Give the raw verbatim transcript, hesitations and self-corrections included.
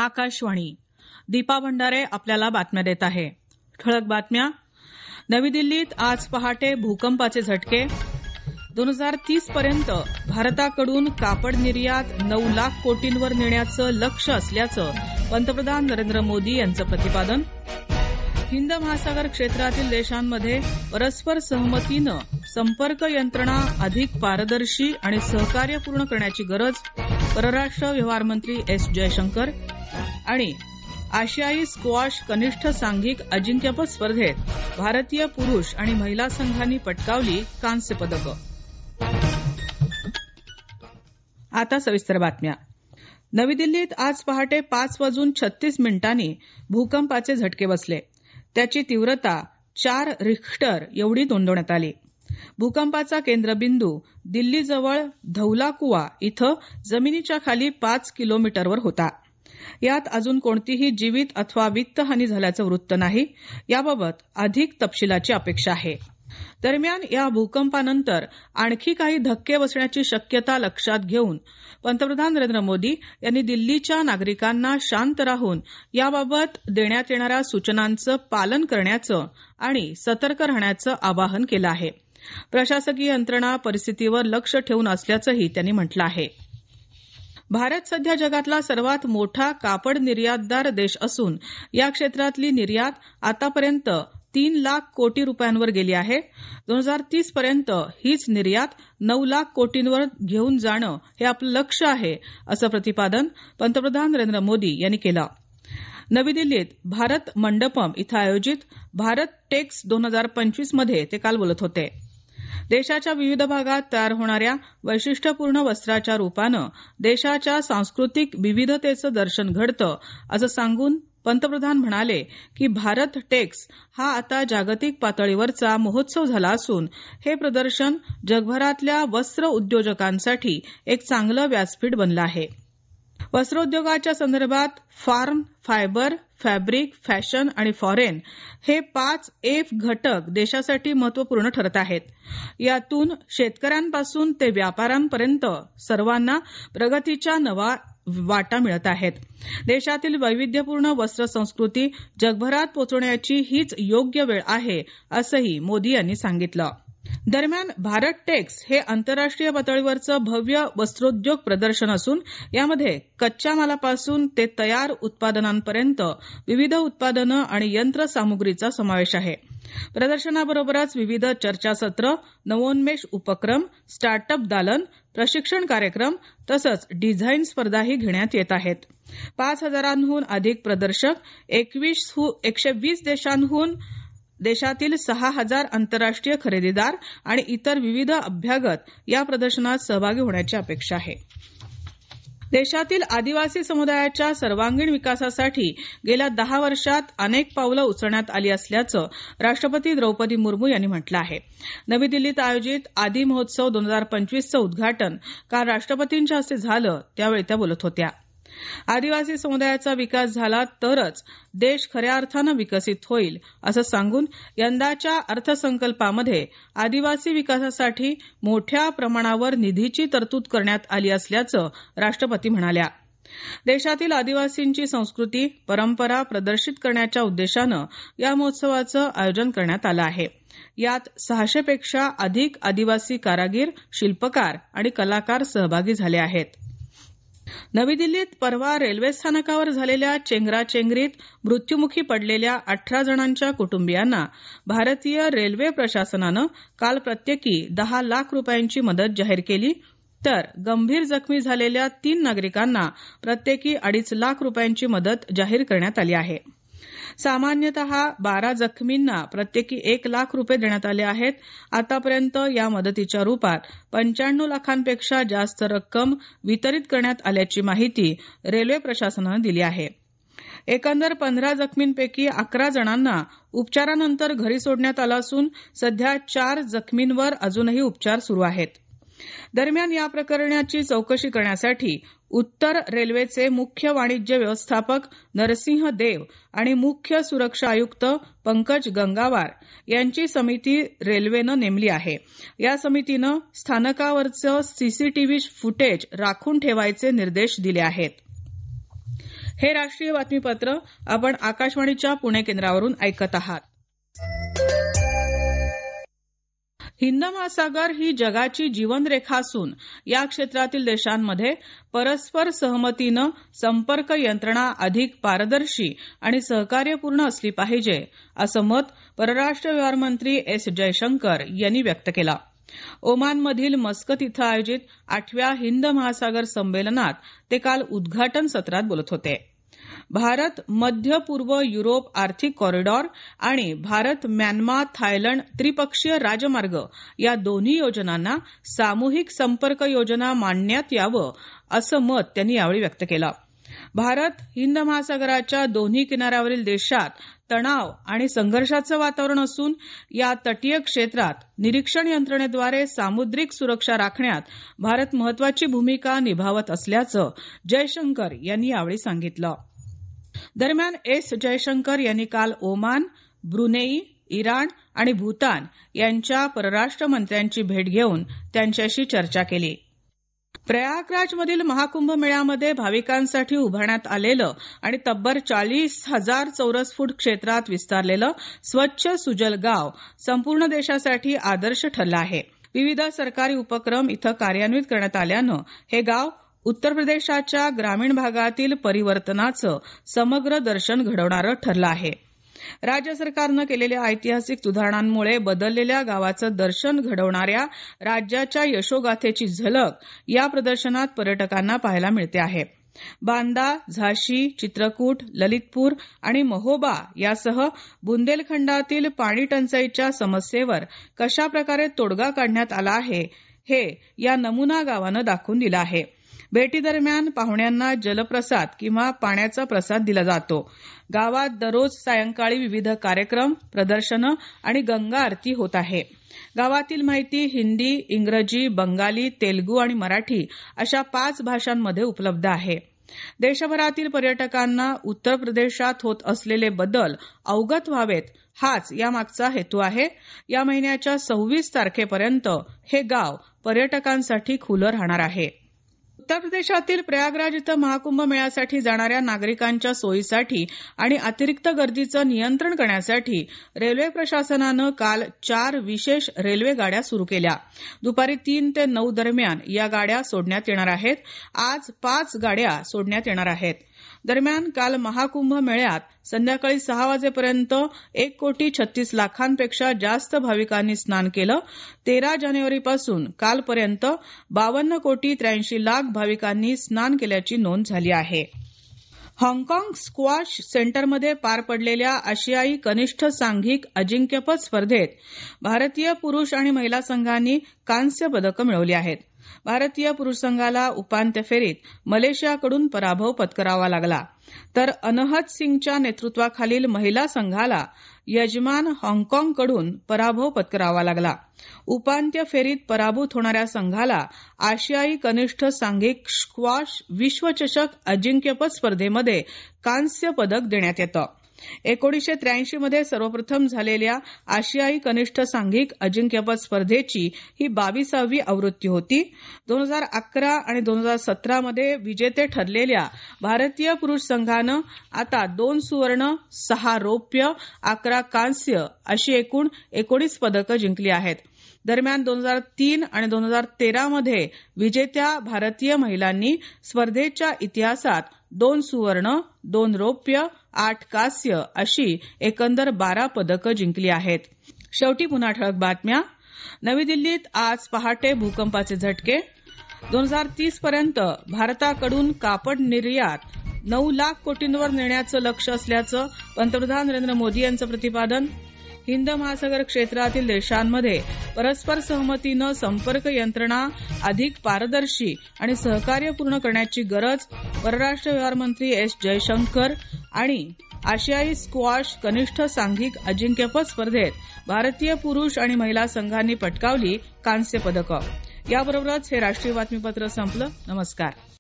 आकाशवाणी. दीपा भंडारे आपल्याला बातम्या देत आहे. ठळक बातम्या. नवी दिल्लीत आज पहाटे भूकंपाचे झटके. दोन हजार तीस पर्यंत भारताकडून कापड निर्यात नऊ लाख कोटींवर नेण्याचं लक्ष्य असल्याचं पंतप्रधान नरेंद्र मोदी यांचं प्रतिपादन. हिंद महासागर क्षेत्रातील देशांमध्ये परस्पर सहमतीनं संपर्क यंत्रणा अधिक पारदर्शी आणि सहकार्यपूर्ण करण्याची गरज, परराष्ट्र व्यवहार मंत्री एस जयशंकर. आणि आशियाई स्क्वॉश कनिष्ठ सांघिक अजिंक्यपद स्पर्धेत भारतीय पुरुष आणि महिला संघांनी पटकावली कांस्य पदकं. आता सविस्तर बातम्या. नवी दिल्लीत आज पहाटे पाच वाजून छत्तीस मिनिटांनी भूकंपाचे झटके बसले. त्याची तीव्रता चार रिख्टर एवढी नोंदवण्यात आली. भूकंपाचा केंद्रबिंदू दिल्लीजवळ धौलाकुवा इथं जमिनीच्या खाली पाच किलोमीटरवर होता. यात अजून कोणतीही जीवित अथवा वित्तहानी झाल्याचं वृत्त नाही. याबाबत अधिक तपशिलाची अपेक्षा आहे. दरम्यान या भूकंपानंतर आणखी काही धक्के बसण्याची शक्यता लक्षात घेऊन पंतप्रधान नरेंद्र मोदी यांनी दिल्लीच्या नागरिकांना शांत राहून याबाबत देण्यात येणाऱ्या सूचनांचं पालन करण्याचं आणि सतर्क राहण्याचं आवाहन केलं आहे. प्रशासकीय यंत्रणा परिस्थितीवर लक्ष ठेवून असल्याचंही त्यांनी म्हटलं आहे. भारत सध्या जगातला सर्वात मोठा कापड निर्यातदार देश असून या क्षेत्रातली निर्यात आतापर्यंत तीन लाख कोटी रुपयांवर गेली आहे. दोन हजार तीस पर्यंत हीच निर्यात नऊ लाख कोटींवर घेऊन जाणं हे आपलं लक्ष्य आहे, असं प्रतिपादन पंतप्रधान नरेंद्र मोदी यांनी केलं. नवी दिल्लीत भारत मंडपम इथं आयोजित भारत टेक्स दोन हजार पंचवीस मध्ये ते काल बोलत होते. देशाच्या विविध भागात तयार होणाऱ्या वैशिष्ट्यपूर्ण वस्त्राच्या रूपानं देशाच्या सांस्कृतिक विविधतेचं दर्शन घडतं, असं सांगून पंतप्रधान म्हणाले की भारत टेक्स हा आता जागतिक पातळीवरचा महोत्सव झाला असून हे प्रदर्शन जगभरातल्या वस्त्र उद्योजकांसाठी एक चांगलं व्यासपीठ बनलं आहे. वस्त्रोद्योगाच्या संदर्भात फार्म, फायबर, फॅब्रिक, फॅशन आणि फॉरेन हे पाच एफ घटक देशासाठी महत्वपूर्ण ठरत आहेत. यातून शेतकऱ्यांपासून ते व्यापाऱ्यांपर्यंत सर्वांना प्रगतीच्या नवा वाटा मिळत आहेत. देशातील वैविध्यपूर्ण वस्त्र संस्कृती जगभरात पोहोचवण्याची हीच योग्य वेळ आहे, असंही मोदी यांनी सांगितलं. दरम्यान भारत टेक्स हे आंतरराष्ट्रीय पातळीवरचं भव्य वस्त्रोद्योग प्रदर्शन असून यामध्ये कच्च्या मालापासून ते तयार उत्पादनांपर्यंत विविध उत्पादनं आणि यंत्रसामुग्रीचा समावेश आहे. प्रदर्शनाबरोबरच विविध चर्चासत्र, नवोन्मेष उपक्रम, स्टार्टअप दालन, प्रशिक्षण कार्यक्रम तसंच डिझाईन स्पर्धाही घेण्यात येत आहेत. पाच हजारांहून अधिक प्रदर्शक, एकशे वीस देशांहून देशातील सहा हजार आंतरराष्ट्रीय खरेदीदार आणि इतर विविध अभ्यागत या प्रदर्शनात सहभागी होण्याची अपेक्षा आहे. देशातील आदिवासी समुदायाच्या सर्वांगीण विकासासाठी गेल्या दहा वर्षात अनेक पावलं उचलण्यात आली असल्याचं राष्ट्रपती द्रौपदी मुर्मू यांनी म्हटलं आहे. नवी दिल्लीत आयोजित आदी महोत्सव दोन हजार पंचवीसचं उद्घाटन काल राष्ट्रपतींच्या हस्ते झालं, त्यावेळी त्या बोलत होत्या. आदिवासी समुदायाचा विकास झाला तरच देश खऱ्या अर्थानं विकसित होईल, असं सांगून यंदाच्या अर्थसंकल्पामध्ये आदिवासी विकासासाठी मोठ्या प्रमाणावर निधीची तरतूद करण्यात आली असल्याचं राष्ट्रपती म्हणाल्या. देशातील आदिवासींची संस्कृती, परंपरा प्रदर्शित करण्याच्या उद्देशानं या महोत्सवाचं आयोजन करण्यात आलं आहे. यात सहाशे पेक्षा अधिक आदिवासी कारागीर, शिल्पकार आणि कलाकार सहभागी झाले आहेत. नवी दिल्लीत परवा रेल्वे स्थानकावर झालेल्या चेंगराचेंगरीत मृत्युमुखी पडलेल्या अठरा जणांच्या कुटुंबियांना भारतीय रेल्वे प्रशासनानं काल प्रत्येकी दहा लाख रुपयांची मदत जाहीर केली, तर गंभीर जखमी झालेल्या तीन नागरिकांना प्रत्येकी अडीच लाख रुपयांची मदत जाहीर करण्यात आली आहे. सामान्यतः बारा जखमींना प्रत्येकी एक लाख रुपये देण्यात आले आहेत. आतापर्यंत या मदतीच्या रूपात पंच्याण्णव लाखांपेक्षा जास्त रक्कम वितरित करण्यात आल्याची माहिती रेल्वे प्रशासनानं दिली आहे. एकंदर पंधरा जखमींपैकी अकरा जणांना उपचारानंतर घरी सोडण्यात आलं असून सध्या चार जखमींवर अजूनही उपचार सुरू आहेत. दरम्यान या प्रकरणाची चौकशी करण्यासाठी उत्तर रेल्वेचे मुख्य वाणिज्य व्यवस्थापक नरसिंह देव आणि मुख्य सुरक्षा आयुक्त पंकज गंगावार यांची समिती रेल्वेनं नेमली आहे. या समितीनं स्थानकावरचं सीसीटीव्ही फुटेज राखून ठेवायचे निर्देश दिले आहेत. हे राष्ट्रीय बातमीपत्र आपण आकाशवाणीच्या पुणे केंद्रावरून ऐकत आहात. हिंद महासागर ही जगाची जीवनरेखा असून या क्षेत्रातील देशांमध्ये परस्पर सहमतीनं संपर्क यंत्रणा अधिक पारदर्शी आणि सहकार्यपूर्ण असली पाहिजे असं मत परराष्ट्र व्यवहार मंत्री एस जयशंकर यांनी व्यक्त केलं. ओमानमधील मस्कत इथं आयोजित आठव्या हिंद महासागर संमेलनात ते काल उद्घाटन सत्रात बोलत होते. भारत मध्य पूर्व युरोप आर्थिक कॉरिडॉर आणि भारत म्यानमा थायलंड त्रिपक्षीय राजमार्ग या दोन्ही योजनांना सामूहिक संपर्क योजना मानण्यात यावं असं मत त्यांनी यावेळी व्यक्त केलं. भारत हिंद महासागराच्या दोन्ही किनाऱ्यावरील देशात तणाव आणि संघर्षाचं वातावरण असून या तटीय क्षेत्रात निरीक्षण यंत्रणेद्वारे सामुद्रिक सुरक्षा राखण्यात भारत महत्वाची भूमिका निभावत असल्याचं जयशंकर यांनी यावेळी सांगितलं. दरम्यान एस जयशंकर यांनी काल ओमान, ब्रुनेई, इराण आणि भूतान यांच्या परराष्ट्र मंत्र्यांची भेट घेऊन त्यांच्याशी चर्चा केली. प्रयागराजमधील महाकुंभ मेळ्यामध्ये भाविकांसाठी उभारण्यात आलेलं आणि तब्बल चाळीस हजार चौरस फूट क्षेत्रात विस्तारलेलं स्वच्छ सुजल गाव संपूर्ण देशासाठी आदर्श ठरलं आहे. विविध सरकारी उपक्रम इथं कार्यान्वित करण्यात आल्यानं हे गाव उत्तर प्रदेशाच्या ग्रामीण भागातील परिवर्तनाचं समग्र दर्शन घडवणारं ठरलं आहे. राज्य सरकारनं केलेल्या ऐतिहासिक सुधारणांमुळे बदललेल्या गावाचं दर्शन घडवणाऱ्या राज्याच्या यशोगाथेची झलक या प्रदर्शनात पर्यटकांना पाहायला मिळते आहे. बांदा, झाशी, चित्रकूट, ललितपूर आणि महोबा यासह बुंदेलखंडातील पाणी टंचाईच्या समस्येवर कशा प्रकारे तोडगा काढण्यात आला आहे हे या नमुना गावानं दाखवून दिलं आहे. भेटी दरम्यान पाहुण्यांना जलप्रसाद किंवा पाण्याचा प्रसाद दिला जातो. गावात दररोज सायंकाळी विविध कार्यक्रम, प्रदर्शनं आणि गंगा आरती होत आहे. गावातील माहिती हिंदी, इंग्रजी, बंगाली, तेलुगू आणि मराठी अशा पाच भाषांमध्ये उपलब्ध आहे. देशभरातील पर्यटकांना उत्तर प्रदेशात होत असलेले बदल अवगत व्हावेत हाच यामागचा हेतू आहे. या महिन्याच्या सव्वीस तारखेपर्यंत हे गाव पर्यटकांसाठी खुलं राहणार आहे. उत्तर प्रदेशातील प्रयागराज इथं महाकुंभ मेळ्यासाठी जाणाऱ्या नागरिकांच्या सोयीसाठी आणि अतिरिक्त गर्दीचं नियंत्रण करण्यासाठी रेल्वे प्रशासनानं काल चार विशेष रेल्वे गाड्या सुरू केल्या. दुपारी तीन ते नऊ दरम्यान या गाड्या सोडण्यात येणार आहेत. आज पाच गाड्या सोडण्यात येणार आहेत. दरम्यान काल महाकुंभ मेळ्यात संध्याकाळी सहा वाजेपर्यंत एक कोटी छत्तीस लाखांपेक्षा जास्त भाविकांनी स्नान केलं. तेरा जानेवारीपासून कालपर्यंत बावन्न कोटी त्र्याऐंशी लाख भाविकांनी स्नान केल्याची नोंद झाली आहे. हाँगकाँग स्क्वॉश सेंटरमध्ये पार पडलेल्या आशियाई कनिष्ठ सांघिक अजिंक्यपद स्पर्धेत भारतीय पुरुष आणि महिला संघांनी कांस्य पदकं मिळवली आहेत. भारतीय पुरुष संघाला उपांत्य फेरीत मलेशियाकडून पराभव पत्करावा लागला, तर अनहत सिंगच्या नेतृत्वाखालील महिला संघाला यजमान हाँगकाँगकडून पराभव पत्करावा लागला. उपांत्य फेरीत पराभूत होणाऱ्या संघाला आशियाई कनिष्ठ सांघिक स्क्वॉश विश्वचषक अजिंक्यपद स्पर्धेमध्ये कांस्य पदक देण्यात येतं. एकोणीसशे त्र्याऐंशी मध्ये सर्वप्रथम झालेल्या आशियाई कनिष्ठ सांघिक अजिंक्यपद स्पर्धेची ही बावीसावी आवृत्ती होती. दोन हजार अकरा आणि दोन हजार सतरा मध्ये विजेते ठरलेल्या भारतीय पुरुष संघानं आता दोन सुवर्ण, सहा रौप्य, अकरा कांस्य अशी एकूण एकोणीस पदकं जिंकली आहेत. दरम्यान दोन हजार तीन आणि दोन हजार तेरा मध्ये विजेत्या भारतीय महिलांनी स्पर्धेच्या इतिहासात दोन सुवर्ण, दोन रौप्य, आठ कांस्य अशी एकंदर बारा पदकं जिंकली आहेत. शेवटी पुन्हा ठळक बातम्या. नवी दिल्लीत आज पहाटे भूकंपाचे झटके. दोन हजार तीस पर्यंत भारताकडून कापड निर्यात नऊ लाख कोटींवर नेण्याचं लक्ष्य असल्याचं पंतप्रधान नरेंद्र मोदी यांचं प्रतिपादन. हिंद महासागर क्षेत्रातील देशांमध्ये परस्पर सहमतीनं संपर्क यंत्रणा अधिक पारदर्शी आणि सहकार्यपूर्ण करण्याची गरज परराष्ट्र व्यवहार मंत्री एस जयशंकर. आणि आशियाई स्क्वॉश कनिष्ठ सांघिक अजिंक्यपद स्पर्धेत भारतीय पुरुष आणि महिला संघांनी पटकावली कांस्य पदकं. याबरोबरच हे राष्ट्रीय बातमीपत्र संपलं. नमस्कार.